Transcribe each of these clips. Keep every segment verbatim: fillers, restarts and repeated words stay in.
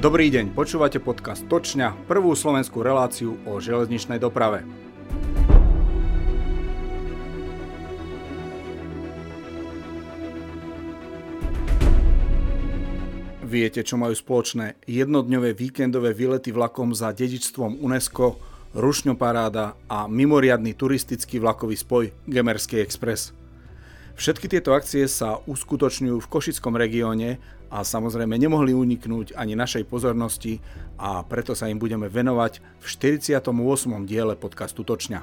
Dobrý deň, počúvate podcast Točňa, prvú slovenskú reláciu o železničnej doprave. Viete, čo majú spoločné jednodňové víkendové výlety vlakom za dedičstvom UNESCO, rušňoparáda a mimoriadny turistický vlakový spoj Gemerský Express? Všetky tieto akcie sa uskutočňujú v Košickom regióne a samozrejme nemohli uniknúť ani našej pozornosti a preto sa im budeme venovať v štyridsiatom ôsmom diele podcastu Točňa.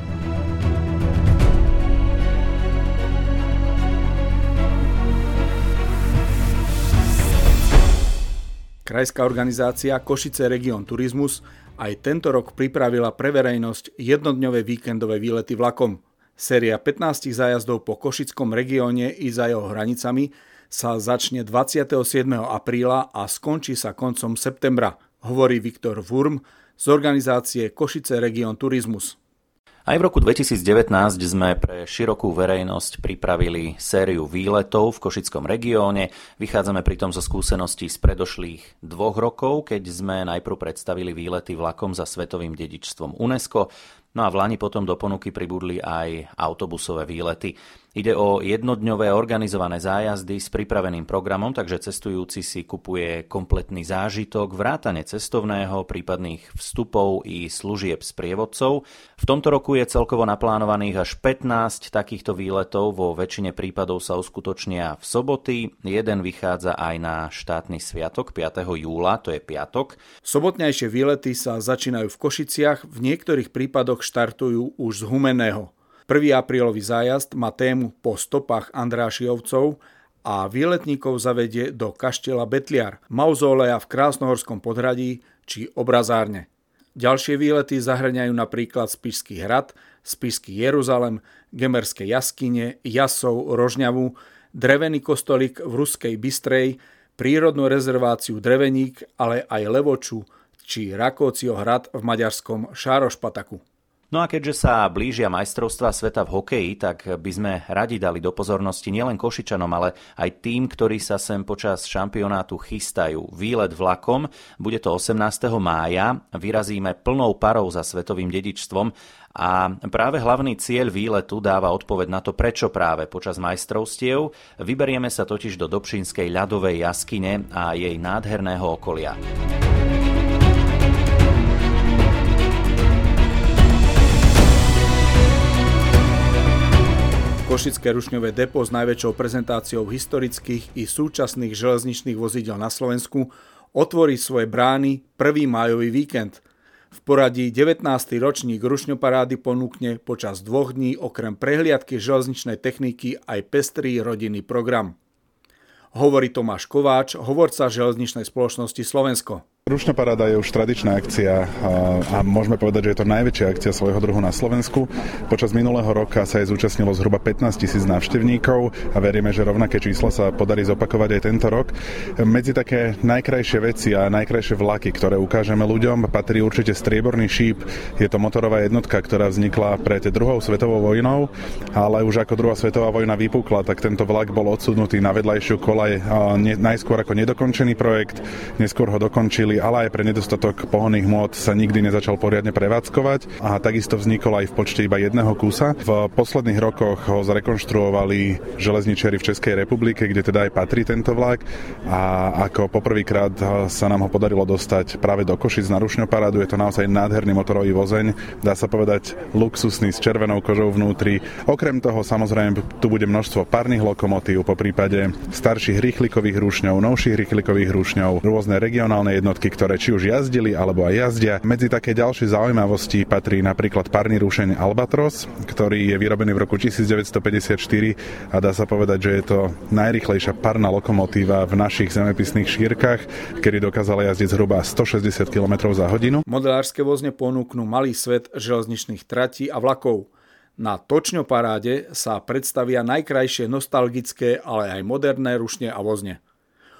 Krajská organizácia Košice Region Turizmus aj tento rok pripravila pre verejnosť jednodňové víkendové výlety vlakom. Séria pätnásť zájazdov po Košickom regióne i za jeho hranicami sa začne dvadsiateho siedmeho apríla a skončí sa koncom septembra, hovorí Viktor Wurm z organizácie Košice Region Turizmus. Aj v roku dvetisícdevätnásť sme pre širokú verejnosť pripravili sériu výletov v Košickom regióne. Vychádzame pritom zo skúseností z predošlých dvoch rokov, keď sme najprv predstavili výlety vlakom za svetovým dedičstvom UNESCO. No a v lani potom do ponuky pribudli aj autobusové výlety. Ide o jednodňové organizované zájazdy s pripraveným programom, takže cestujúci si kupuje kompletný zážitok, vrátane cestovného, prípadných vstupov i služieb s prievodcov. V tomto roku je celkovo naplánovaných až pätnásť takýchto výletov, vo väčšine prípadov sa uskutočnia v soboty, jeden vychádza aj na štátny sviatok piateho júla, to je piatok. Sobotnejšie výlety sa začínajú v Košiciach, v niektorých prípadoch štartujú už z Humenného. prvý aprílový zájazd má tému Po stopách Andrášiovcov a výletníkov zavedie do kaštieľa Betliar, mauzóleja v Krásnohorskom podhradí či obrazárne. Ďalšie výlety zahŕňajú napríklad Spišský hrad, Spišský Jeruzalem, Gemerské jaskyne, Jasov, Rožňavu, drevený kostolík v Ruskej Bystrej, prírodnú rezerváciu Dreveník, ale aj Levoču či Rakóccio hrad v maďarskom Šárošpataku. No a keďže sa blížia majstrovstvá sveta v hokeji, tak by sme radi dali do pozornosti nielen Košičanom, ale aj tým, ktorí sa sem počas šampionátu chystajú. Výlet vlakom, bude to osemnásteho mája, vyrazíme plnou parou za svetovým dedičstvom a práve hlavný cieľ výletu dáva odpoveď na to, prečo práve počas majstrovstiev. Vyberieme sa totiž do Dobšinskej ľadovej jaskyne a jej nádherného okolia. Košické rušňové depo s najväčšou prezentáciou historických i súčasných železničných vozidel na Slovensku otvorí svoje brány prvý májový víkend. V poradí devätnásty ročník rušňoparády ponúkne počas dvoch dní okrem prehliadky železničnej techniky aj pestrý rodinný program. Hovorí Tomáš Kováč, hovorca železničnej spoločnosti Slovensko. Rušňoparáda je už tradičná akcia a môžeme povedať, že je to najväčšia akcia svojho druhu na Slovensku. Počas minulého roka sa jej zúčastnilo zhruba pätnásť tisíc návštevníkov a veríme, že rovnaké číslo sa podarí zopakovať aj tento rok. Medzi také najkrajšie veci a najkrajšie vlaky, ktoré ukážeme ľuďom, patrí určite strieborný šíp. Je to motorová jednotka, ktorá vznikla pred druhou svetovou vojnou, ale už ako druhá svetová vojna vypukla, tak tento vlak bol odsúdnutý na vedľajšiu koľaj najskôr ako nedokončený projekt, neskôr ho dokončili, ale aj pre nedostatok pohonných hmôt sa nikdy nezačal poriadne prevádzkovať a takisto vznikol aj v počte iba jedného kusa. V posledných rokoch ho zrekonštruovali železničiari v Českej republike, kde teda aj patrí tento vlak a ako poprvýkrát sa nám ho podarilo dostať práve do Košic na rušňoparádu. Je to naozaj nádherný motorový vozeň, dá sa povedať luxusný s červenou kožou vnútri. Okrem toho samozrejme tu bude množstvo párnych lokomotív, po prípade starších rýchlikových rušňov, novších rýchlikových rušňov, rôzne regionálne jednotky, ktoré či už jazdili alebo aj jazdia. Medzi také ďalšie zaujímavosti patrí napríklad párny rušeň Albatros, ktorý je vyrobený v roku devätnásťstopäťdesiatštyri a dá sa povedať, že je to najrýchlejšia párna lokomotíva v našich zemepisných šírkach, kedy dokázala jazdiť zhruba stošesťdesiat kilometrov za hodinu. Modelárske vozne ponúknú malý svet železničných tratí a vlakov. Na Točňoparáde sa predstavia najkrajšie nostalgické, ale aj moderné rušne a vozne.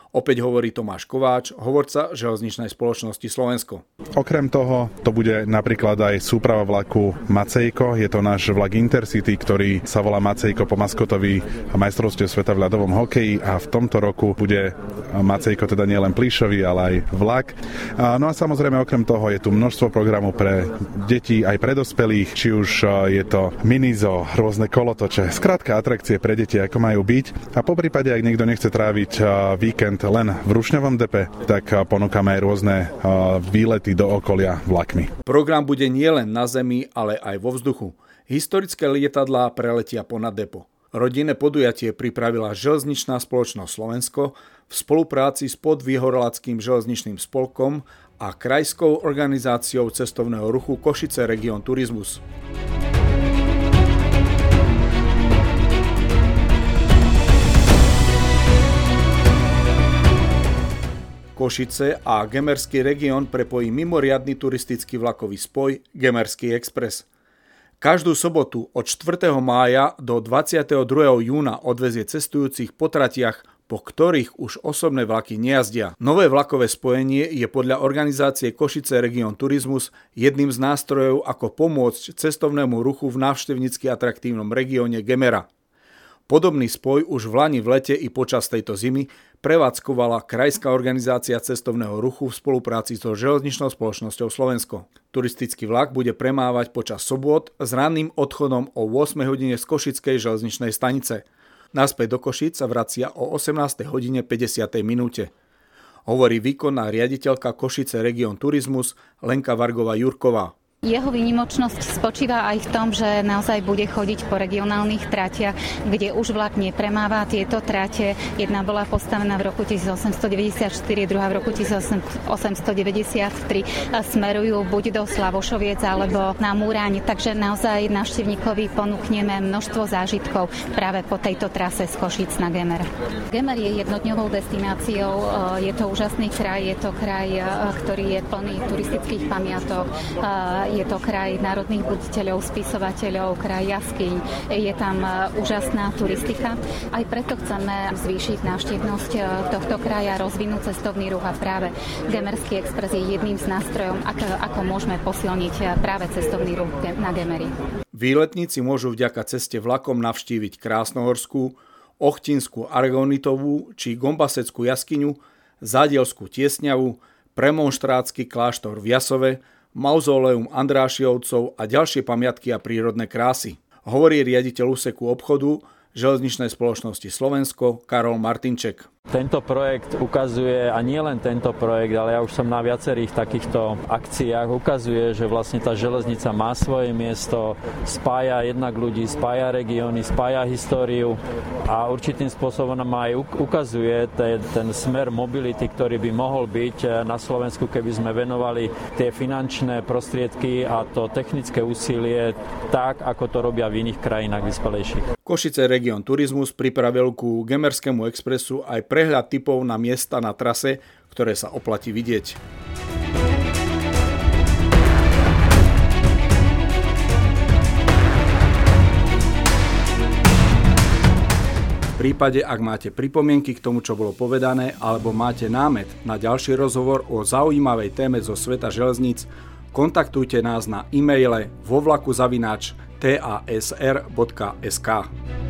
Opäť hovorí Tomáš Kováč, hovorca Železničnej spoločnosti Slovensko. Okrem toho, to bude napríklad aj súprava vlaku Macejko. Je to náš vlak Intercity, ktorý sa volá Macejko po maskotovi majstrovstiev sveta v ľadovom hokeji a v tomto roku bude Macejko teda nielen plíšový, ale aj vlak. No a samozrejme okrem toho je tu množstvo programov pre deti aj pre dospelých, či už je to minizo, rôzne kolotoče, skrátka atrakcie pre deti, ako majú byť. A poprípade, ak niekto nechce tráviť víkend len v rušňovom depe, tak ponúkame aj rôzne výlety do okolia vlakmi. Program bude nielen na zemi, ale aj vo vzduchu. Historické lietadlá preletia ponad depo. Rodinné podujatie pripravila Železničná spoločnosť Slovensko v spolupráci s Podvýhorladským železničným spolkom a Krajskou organizáciou cestovného ruchu Košice Region Turizmus. Košice a Gemerský región prepojí mimoriadny turistický vlakový spoj Gemerský Express. Každú sobotu od štvrtého mája do dvadsiateho druhého júna odvezie cestujúcich po tratiach, po ktorých už osobné vlaky nejazdia. Nové vlakové spojenie je podľa organizácie Košice Region Turizmus jedným z nástrojov, ako pomôcť cestovnému ruchu v návštevnícky atraktívnom regióne Gemera. Podobný spoj už v lani v lete i počas tejto zimy prevádzkovala Krajská organizácia cestovného ruchu v spolupráci so Železničnou spoločnosťou Slovensko. Turistický vlak bude premávať počas sobôt s ranným odchodom o ôsmej hodine z Košickej železničnej stanice. Naspäť do Košíc sa vracia o osemnástej hodine päťdesiatej minúte. Hovorí výkonná riaditeľka Košice Region Turizmus Lenka Vargová-Jurková. Jeho výnimočnosť spočíva aj v tom, že naozaj bude chodiť po regionálnych tratiach, kde už vlak nepremáva tieto trate. Jedna bola postavená v roku tisícosemstodeväťdesiatštyri, druhá v roku tisícosemstodeväťdesiattri. Smerujú buď do Slavošoviec alebo na Múraň, takže naozaj návštevníkovi ponúkneme množstvo zážitkov práve po tejto trase z Košíc na Gemer. Gemer je jednodňovou destináciou, je to úžasný kraj, je to kraj, ktorý je plný turistických pamiatok. Je to kraj národných buditeľov, spisovateľov, kraj jaskyň. Je tam úžasná turistika. Aj preto chceme zvýšiť návštevnosť tohto kraja, rozvinúť cestovný ruch a práve Gemerský Express je jedným z nástrojov, ako, ako môžeme posilniť práve cestovný ruch na Gemeri. Výletníci môžu vďaka ceste vlakom navštíviť Krásnohorskú, Ochtinskú Argonitovú či Gombaseckú jaskyňu, Zádielskú Tiesňavu, Premonštrátsky kláštor v Jasove, Mauzóleum Andrášiovcov a ďalšie pamiatky a prírodné krásy. Hovorí riaditeľ úseku obchodu Železničnej spoločnosti Slovensko Karol Martinček. Tento projekt ukazuje, a nie len tento projekt, ale ja už som na viacerých takýchto akciách, ukazuje, že vlastne tá železnica má svoje miesto, spája jednak ľudí, spája regióny, spája históriu a určitým spôsobom nám aj ukazuje ten, ten smer mobility, ktorý by mohol byť na Slovensku, keby sme venovali tie finančné prostriedky a to technické úsilie tak, ako to robia v iných krajinách vyspelejších. Košice Region Turizmus pripravil ku Gemerskému expresu aj prehľad tipov na miesta na trase, ktoré sa oplatí vidieť. V prípade, ak máte pripomienky k tomu, čo bolo povedané, alebo máte námet na ďalší rozhovor o zaujímavej téme zo sveta železníc, kontaktujte nás na e-maile vo vlaku zavináč t a s r bodka es ká.